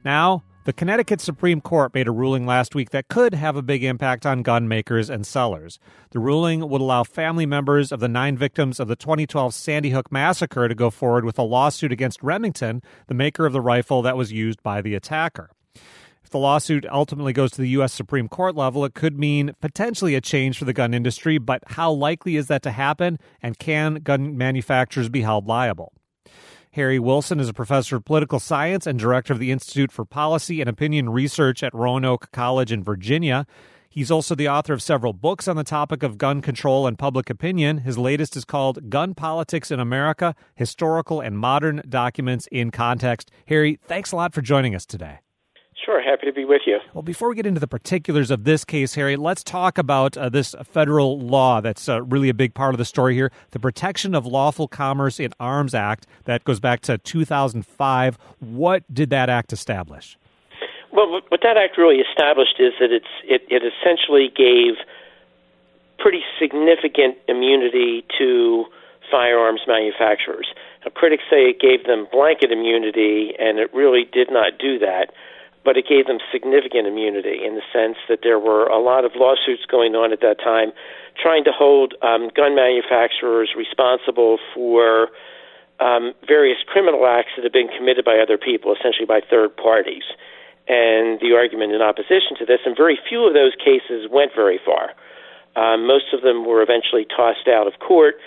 Now, the Connecticut Supreme Court made a ruling last week that could have a big impact on gun makers and sellers. The ruling would allow family members of the 9 victims of the 2012 Sandy Hook massacre to go forward with a lawsuit against Remington, the maker of the rifle that was used by the attacker. If the lawsuit ultimately goes to the U.S. Supreme Court level, it could mean potentially a change for the gun industry, but how likely is that to happen, and can gun manufacturers be held liable? Harry Wilson is a professor of political science and director of the Institute for Policy and Opinion Research at Roanoke College in Virginia. He's also the author of several books on the topic of gun control and public opinion. His latest is called Gun Politics in America, Historical and Modern Documents in Context. Harry, thanks a lot for joining us today. Sure, happy to be with you. Well, before we get into the particulars of this case, Harry, let's talk about this federal law that's really a big part of the story here, the Protection of Lawful Commerce in Arms Act that goes back to 2005. What did that act establish? Well, what that act really established is that it essentially gave pretty significant immunity to firearms manufacturers. Now, critics say it gave them blanket immunity, and it really did not do that. But it gave them significant immunity in the sense that there were a lot of lawsuits going on at that time trying to hold gun manufacturers responsible for various criminal acts that have been committed by other people, essentially by third parties. And the argument in opposition to this, and very few of those cases went very far. Most of them were eventually tossed out of court,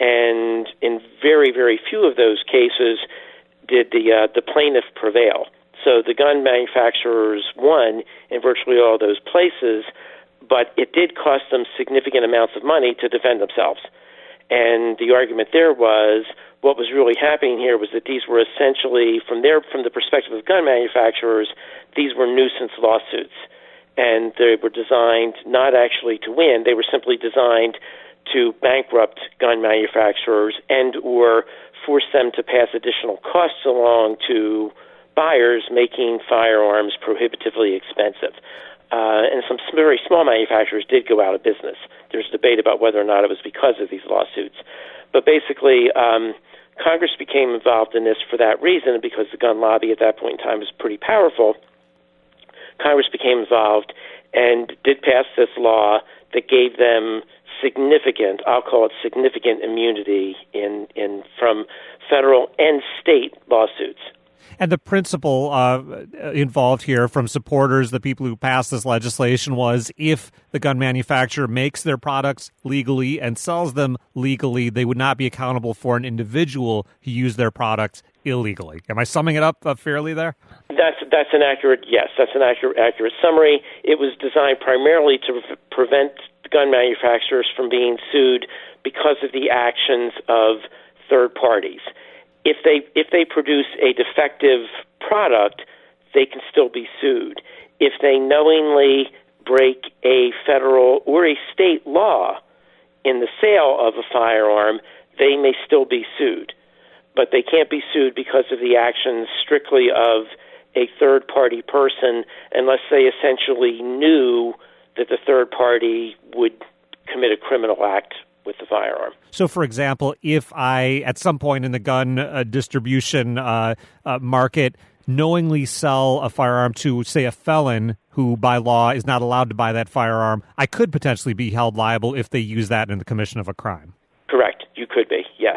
and in very, very few of those cases did the plaintiff prevail. So the gun manufacturers won in virtually all those places, but it did cost them significant amounts of money to defend themselves. And the argument there was what was really happening here was that these were essentially, from the perspective of gun manufacturers, these were nuisance lawsuits. And they were designed not actually to win, they were simply designed to bankrupt gun manufacturers and or force them to pass additional costs along to buyers, making firearms prohibitively expensive. And some very small manufacturers did go out of business. There's debate about whether or not it was because of these lawsuits. But basically, Congress became involved in this for that reason, because the gun lobby at that point in time was pretty powerful. Congress became involved and did pass this law that gave them significant, I'll call it significant immunity from federal and state lawsuits. And the principle involved here from supporters, the people who passed this legislation, was if the gun manufacturer makes their products legally and sells them legally, they would not be accountable for an individual who used their products illegally. Am I summing it up fairly there? That's an accurate, yes, that's an accurate summary. It was designed primarily to prevent gun manufacturers from being sued because of the actions of third parties. If they produce a defective product, they can still be sued. If they knowingly break a federal or a state law in the sale of a firearm, they may still be sued. But they can't be sued because of the actions strictly of a third-party person unless they essentially knew that the third party would commit a criminal act with the firearm. So, for example, if I, at some point in the gun distribution market, knowingly sell a firearm to, say, a felon who, by law, is not allowed to buy that firearm, I could potentially be held liable if they use that in the commission of a crime. Correct. You could be, yes.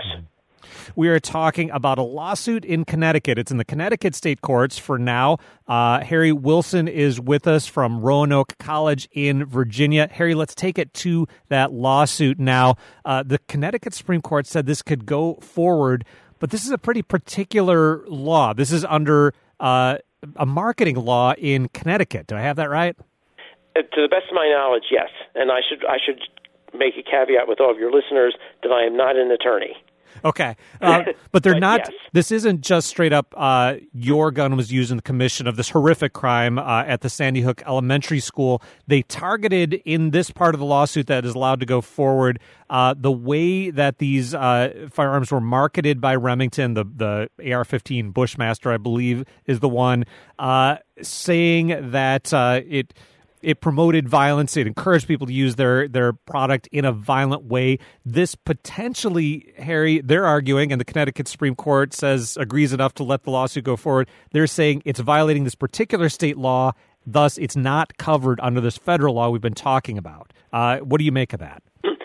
We are talking about a lawsuit in Connecticut. It's in the Connecticut State Courts for now. Harry Wilson is with us from Roanoke College in Virginia. Harry, let's take it to that lawsuit now. The Connecticut Supreme Court said this could go forward, but this is a pretty particular law. This is under a marketing law in Connecticut. Do I have that right? To the best of my knowledge, yes. And I should make a caveat with all of your listeners that I am not an attorney. Okay. But they're not, yes. This isn't just straight up your gun was used in the commission of this horrific crime at the Sandy Hook Elementary School. They targeted in this part of the lawsuit that is allowed to go forward the way that these firearms were marketed by Remington, the AR-15 Bushmaster, I believe, is the one, saying that it it promoted violence. It encouraged people to use their product in a violent way. This potentially, Harry, they're arguing, and the Connecticut Supreme Court agrees enough to let the lawsuit go forward. They're saying it's violating this particular state law. Thus, it's not covered under this federal law we've been talking about. What do you make of that?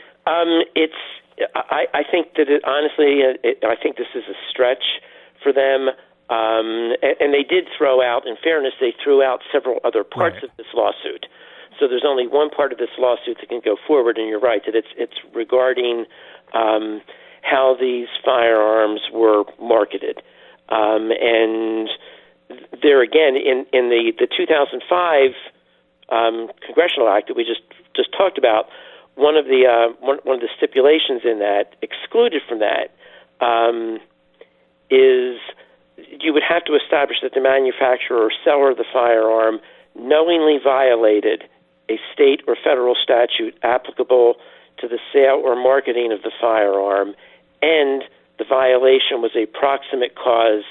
I think that I think this is a stretch for them. And they did throw out, in fairness, they threw out several other parts of this lawsuit. So there's only one part of this lawsuit that can go forward, and you're right that it's regarding how these firearms were marketed. And there again, in the 2005 Congressional Act that we just talked about, one of the stipulations in that, excluded from that, is you would have to establish that the manufacturer or seller of the firearm knowingly violated a state or federal statute applicable to the sale or marketing of the firearm, and the violation was a proximate cause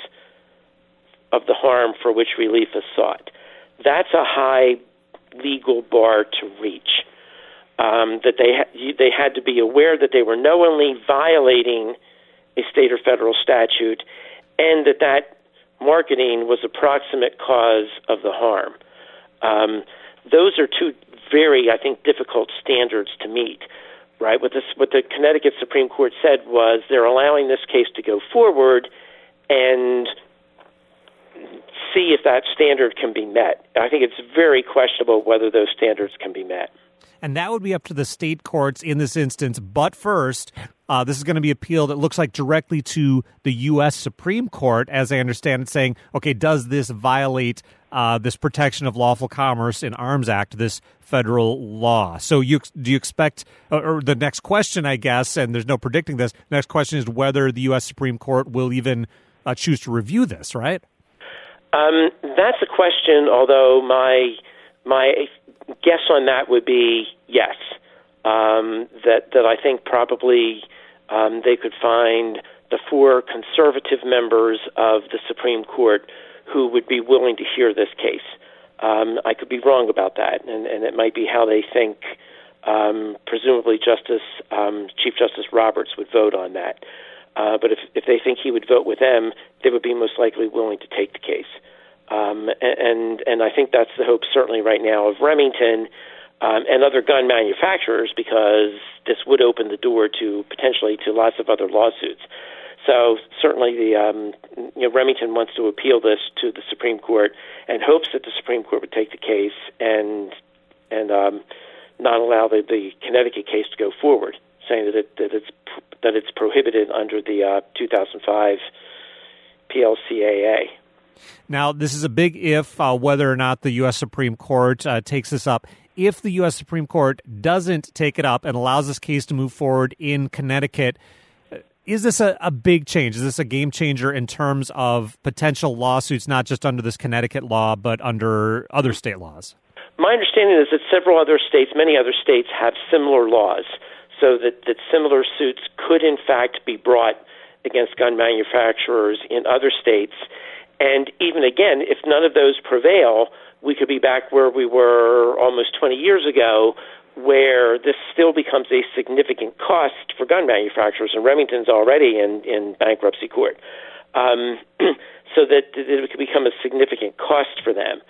of the harm for which relief is sought. That's a high legal bar to reach. That they had to be aware that they were knowingly violating a state or federal statute, and that marketing was a proximate cause of the harm. Those are two very, I think, difficult standards to meet. Right? What the Connecticut Supreme Court said was they're allowing this case to go forward and see if that standard can be met. I think it's very questionable whether those standards can be met. And that would be up to the state courts in this instance. But first, this is going to be appealed, it looks like, directly to the U.S. Supreme Court, as I understand it, saying, okay, does this violate this Protection of Lawful Commerce in Arms Act, this federal law? So do you expect, or the next question, I guess, and there's no predicting this, the next question is whether the U.S. Supreme Court will even choose to review this, right? That's a question, although my guess on that would be yes. That I think probably they could find the 4 conservative members of the Supreme Court who would be willing to hear this case. I could be wrong about that, and it might be how they think. Presumably, Chief Justice Roberts would vote on that. But if they think he would vote with them, they would be most likely willing to take the case. And I think that's the hope certainly right now of Remington and other gun manufacturers, because this would open the door to potentially to lots of other lawsuits. So certainly Remington wants to appeal this to the Supreme Court and hopes that the Supreme Court would take the case and not allow the Connecticut case to go forward, saying that it's prohibited under the 2005 PLCAA. Now, this is a big if, whether or not the U.S. Supreme Court takes this up. If the U.S. Supreme Court doesn't take it up and allows this case to move forward in Connecticut, is this a big change? Is this a game changer in terms of potential lawsuits, not just under this Connecticut law, but under other state laws? My understanding is that many other states have similar laws, so that similar suits could in fact be brought against gun manufacturers in other states. And even again, if none of those prevail, we could be back where we were almost 20 years ago, where this still becomes a significant cost for gun manufacturers, and Remington's already in bankruptcy court. So that it could become a significant cost for them.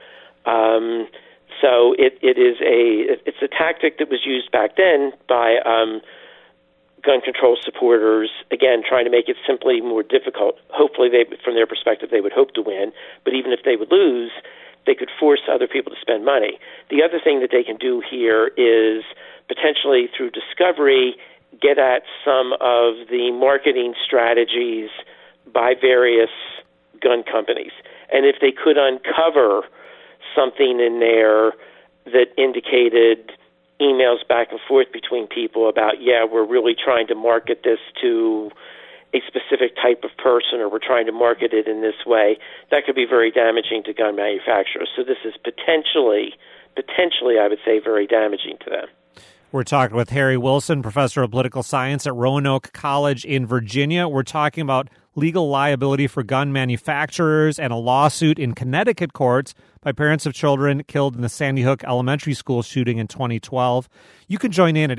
So it's a tactic that was used back then by gun control supporters, again, trying to make it simply more difficult. Hopefully, from their perspective, they would hope to win. But even if they would lose, they could force other people to spend money. The other thing that they can do here is potentially, through discovery, get at some of the marketing strategies by various gun companies. And if they could uncover something in there that indicated emails back and forth between people about, we're really trying to market this to a specific type of person, or we're trying to market it in this way, that could be very damaging to gun manufacturers. So this is potentially, I would say, very damaging to them. We're talking with Harry Wilson, professor of political science at Roanoke College in Virginia. We're talking about legal liability for gun manufacturers and a lawsuit in Connecticut courts by parents of children killed in the Sandy Hook Elementary School shooting in 2012. You can join in at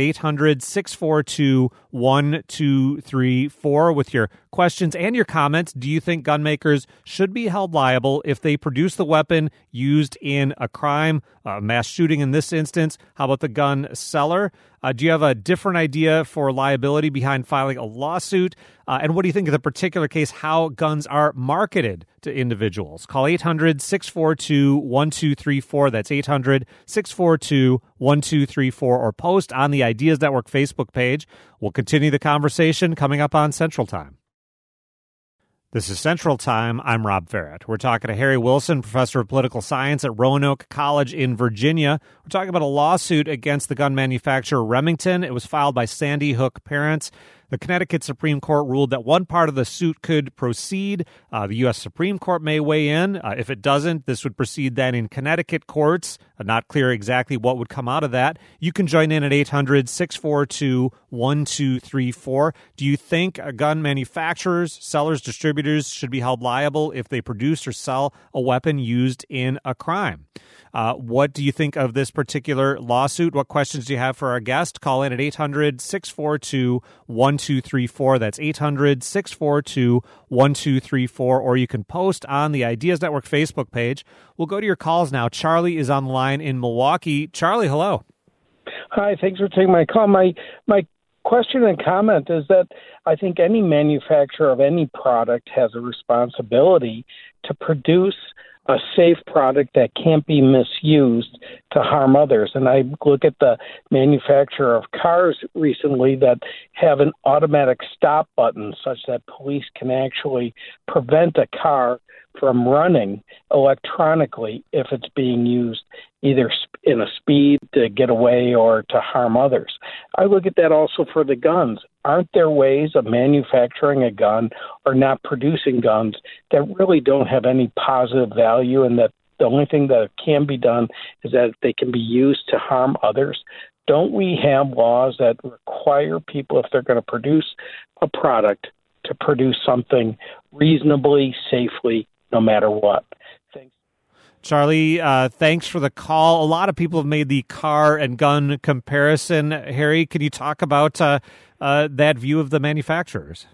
800-642-1234 with your questions and your comments. Do you think gun makers should be held liable if they produce the weapon used in a crime, a mass shooting in this instance? How about the gun seller? Do you have a different idea for liability behind filing a lawsuit? And what do you think of the particular case, how guns are marketed to individuals? Call 800-642-1234. That's 800-642-1234, or post on the Ideas Network Facebook page. We'll continue the conversation coming up on Central Time. This is Central Time. I'm Rob Farrett. We're talking to Harry Wilson, professor of political science at Roanoke College in Virginia. We're talking about a lawsuit against the gun manufacturer Remington. It was filed by Sandy Hook parents. The Connecticut Supreme Court ruled that one part of the suit could proceed. The U.S. Supreme Court may weigh in. If it doesn't, this would proceed then in Connecticut courts. Not clear exactly what would come out of that. You can join in at 800-642-1234. Do you think gun manufacturers, sellers, distributors should be held liable if they produce or sell a weapon used in a crime? What do you think of this particular lawsuit? What questions do you have for our guest? Call in at 800-642-1234. That's 800-642-1234. Or you can post on the Ideas Network Facebook page. We'll go to your calls now. Charlie is on the line in Milwaukee. Charlie, hello. Hi, thanks for taking my call. My question and comment is that I think any manufacturer of any product has a responsibility to produce a safe product that can't be misused to harm others. And I look at the manufacturer of cars recently that have an automatic stop button such that police can actually prevent a car from running electronically if it's being used either in a speed to get away or to harm others. I look at that also for the guns. Aren't there ways of manufacturing a gun or not producing guns that really don't have any positive value, and that the only thing that can be done is that they can be used to harm others? Don't we have laws that require people, if they're going to produce a product, to produce something reasonably, safely, no matter what? Thanks. Charlie, thanks for the call. A lot of people have made the car and gun comparison. Harry, can you talk about that view of the manufacturers?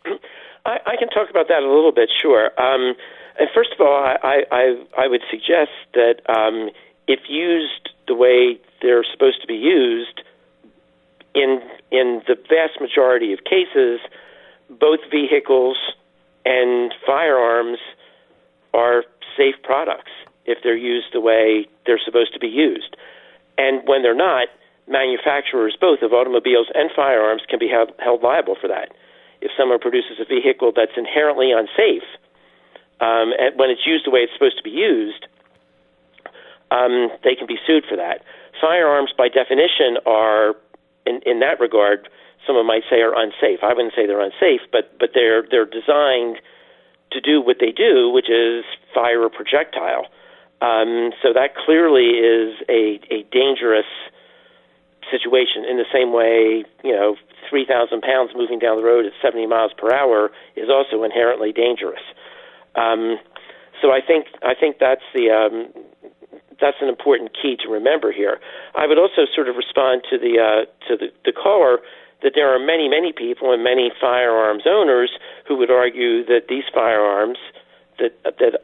I can talk about that a little bit, sure. And first of all, I would suggest that if used the way they're supposed to be used, in the vast majority of cases, both vehicles and firearms are safe products if they're used the way they're supposed to be used. And when they're not, manufacturers, both of automobiles and firearms, can be held liable for that. If someone produces a vehicle that's inherently unsafe, and when it's used the way it's supposed to be used, they can be sued for that. Firearms, by definition, are, in that regard, someone might say are unsafe. I wouldn't say they're unsafe, but they're designed to do what they do, which is fire a projectile. So that clearly is a dangerous situation. In the same way, 3,000 pounds moving down the road at 70 miles per hour is also inherently dangerous. So I think that's that's an important key to remember here. I would also sort of respond to the caller that there are many people and many firearms owners who would argue that these firearms, that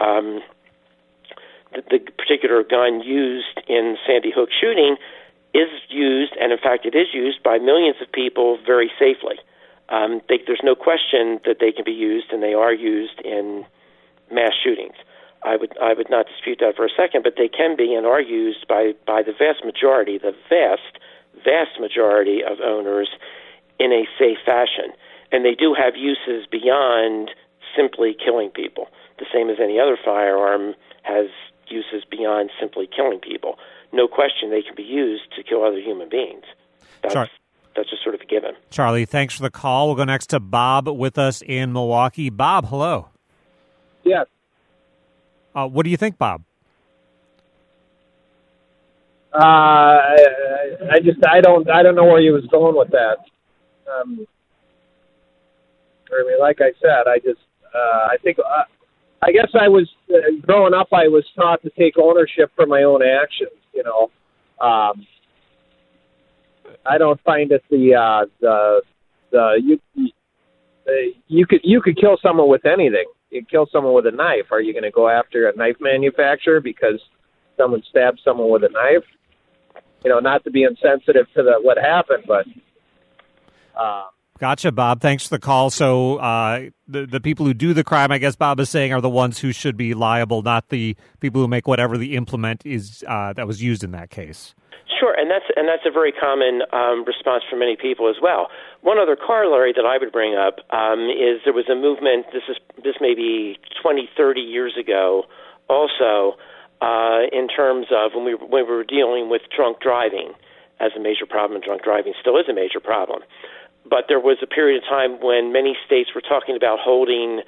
the particular gun used in Sandy Hook shooting is used, and in fact it is used by millions of people very safely. There's no question that they can be used, and they are used in mass shootings. I would not dispute that for a second, but they can be and are used by the vast majority of owners in a safe fashion. And they do have uses beyond simply killing people, the same as any other firearm has uses beyond simply killing people. No question they can be used to kill other human beings. That's just sort of a given. Charlie, thanks for the call. We'll go next to Bob with us in Milwaukee. Bob, hello. Yes. What do you think, Bob? I don't know where he was going with that. Like I said, I guess I was growing up. I was taught to take ownership for my own actions. I don't find it you could kill someone with anything. You kill someone with a knife. Are you going to go after a knife manufacturer because someone stabbed someone with a knife? Not to be insensitive to what happened, but. Gotcha, Bob. Thanks for the call. So the people who do the crime, I guess Bob is saying, are the ones who should be liable, not the people who make whatever the implement is that was used in that case. Sure, and that's a very common response from many people as well. One other corollary that I would bring up is there was a movement. This may be 20, 30 years ago, also in terms of when we were dealing with drunk driving as a major problem, and drunk driving still is a major problem. But there was a period of time when many states were talking about holding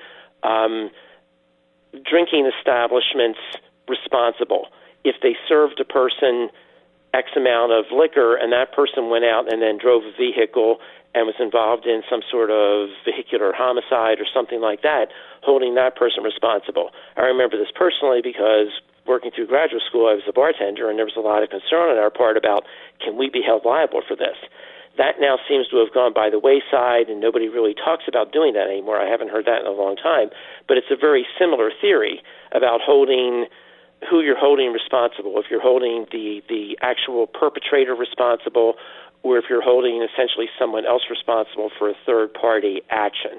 drinking establishments responsible if they served a person X amount of liquor and that person went out and then drove a vehicle and was involved in some sort of vehicular homicide or something like that, holding that person responsible. I remember this personally because working through graduate school, I was a bartender, and there was a lot of concern on our part about, can we be held liable for this? That now seems to have gone by the wayside, and nobody really talks about doing that anymore. I haven't heard that in a long time. But it's a very similar theory about holding who you're holding responsible, if you're holding the actual perpetrator responsible, or if you're holding essentially someone else responsible for a third-party action.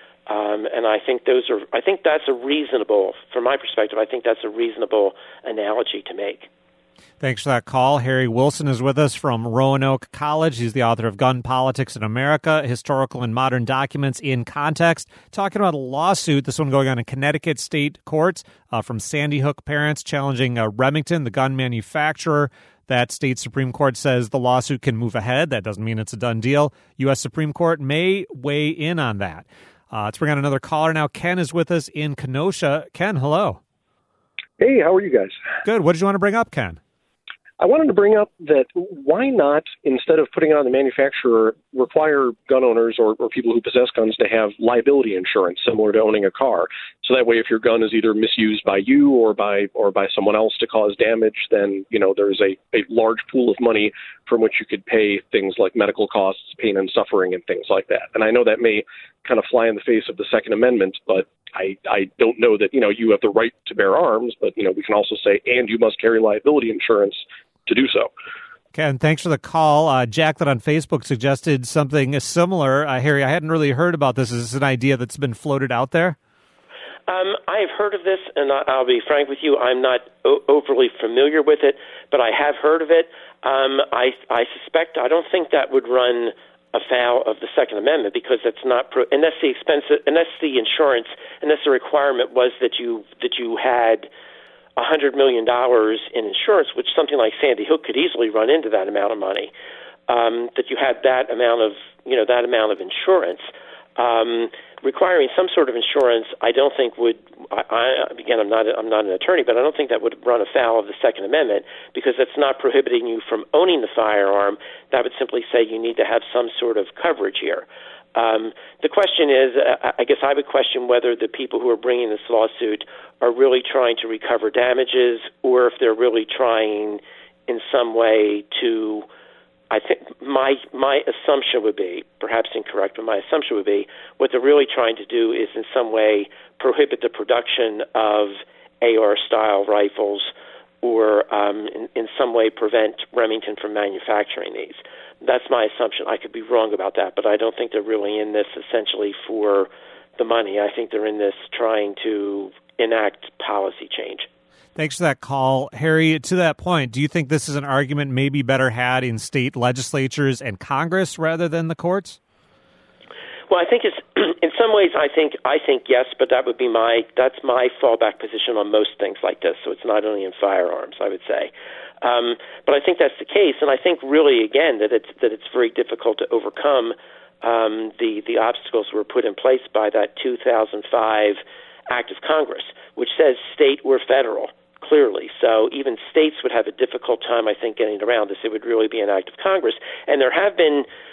And I think that's a reasonable, from my perspective, I think that's a reasonable analogy to make. Thanks for that call. Harry Wilson is with us from Roanoke College. He's the author of Gun Politics in America, Historical and Modern Documents in Context, talking about a lawsuit, this one going on in Connecticut state courts, from Sandy Hook parents challenging Remington, the gun manufacturer. That state Supreme Court says the lawsuit can move ahead. That doesn't mean it's a done deal. U.S. Supreme Court may weigh in on that. Let's bring on another caller now. Ken is with us in Kenosha. Ken, hello. Hey, how are you guys? Good. What did you want to bring up, Ken? I wanted to bring up that why not, instead of putting it on the manufacturer, require gun owners or people who possess guns to have liability insurance similar to owning a car. So that way, if your gun is either misused by you or by someone else to cause damage, then there's a large pool of money from which you could pay things like medical costs, pain and suffering, and things like that. And I know that may kind of fly in the face of the Second Amendment, but I don't know that you have the right to bear arms, but we can also say, and you must carry liability insurance to do so. Ken, thanks for the call. Jack, that on Facebook suggested something similar. Harry, I hadn't really heard about this. Is this an idea that's been floated out there? I have heard of this, and I'll be frank with you, I'm not overly familiar with it, but I have heard of it. I suspect, I don't think that would run afoul of the Second Amendment because that's not, unless the insurance, unless the requirement was that you had $100 million in insurance, which something like Sandy Hook could easily run into that amount of money, that you had that amount of insurance. Requiring some sort of insurance, I don't think would. Again, I'm not an attorney, but I don't think that would run afoul of the Second Amendment because that's not prohibiting you from owning the firearm. That would simply say you need to have some sort of coverage here. The question is, I guess I would question whether the people who are bringing this lawsuit are really trying to recover damages or if they're really trying in some way to, I think my assumption would be, perhaps incorrect, but my assumption would be what they're really trying to do is in some way prohibit the production of AR-style rifles or in some way prevent Remington from manufacturing these. That's my assumption. I could be wrong about that, but I don't think they're really in this essentially for the money. I think they're in this trying to enact policy change. Thanks for that call. Harry, to that point, do you think this is an argument maybe better had in state legislatures and Congress rather than the courts? Well, I think it's in some ways. I think yes, but that's my fallback position on most things like this. So it's not only in firearms, I would say, but I think that's the case, and I think really again that it's very difficult to overcome the obstacles that were put in place by that 2005 Act of Congress, which says state or federal. Clearly. So even states would have a difficult time, I think, getting around this. It would really be an act of Congress. And there have been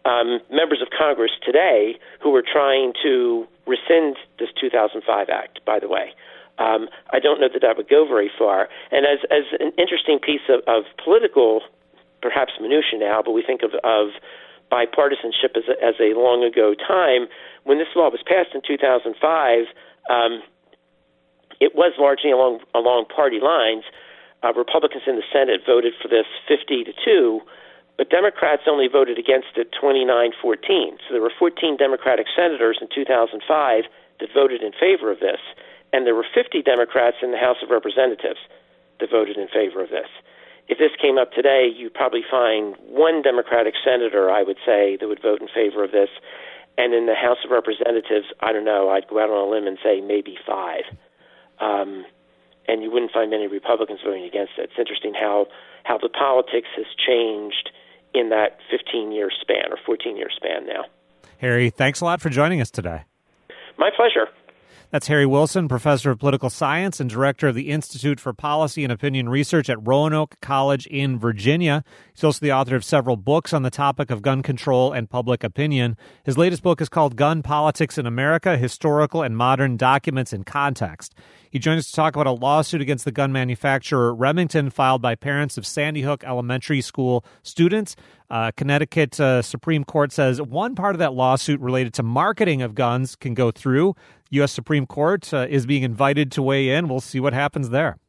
members of Congress today who are trying to rescind this 2005 Act, by the way. I don't know that that would go very far. And as an interesting piece of political, perhaps minutia now, but we think of bipartisanship as a long ago time, when this law was passed in 2005, it was largely along party lines. Republicans in the Senate voted for this 50-2, but Democrats only voted against it 29-14. So there were 14 Democratic senators in 2005 that voted in favor of this, and there were 50 Democrats in the House of Representatives that voted in favor of this. If this came up today, you'd probably find one Democratic senator, I would say, that would vote in favor of this. And in the House of Representatives, I don't know, I'd go out on a limb and say maybe 5. And you wouldn't find many Republicans voting against it. It's interesting how the politics has changed in that 15-year span or 14-year span now. Harry, thanks a lot for joining us today. My pleasure. That's Harry Wilson, professor of political science and director of the Institute for Policy and Opinion Research at Roanoke College in Virginia. He's also the author of several books on the topic of gun control and public opinion. His latest book is called Gun Politics in America, Historical and Modern Documents in Context. He joins us to talk about a lawsuit against the gun manufacturer Remington filed by parents of Sandy Hook Elementary School students. Connecticut Supreme Court says one part of that lawsuit related to marketing of guns can go through. U.S. Supreme Court is being invited to weigh in. We'll see what happens there.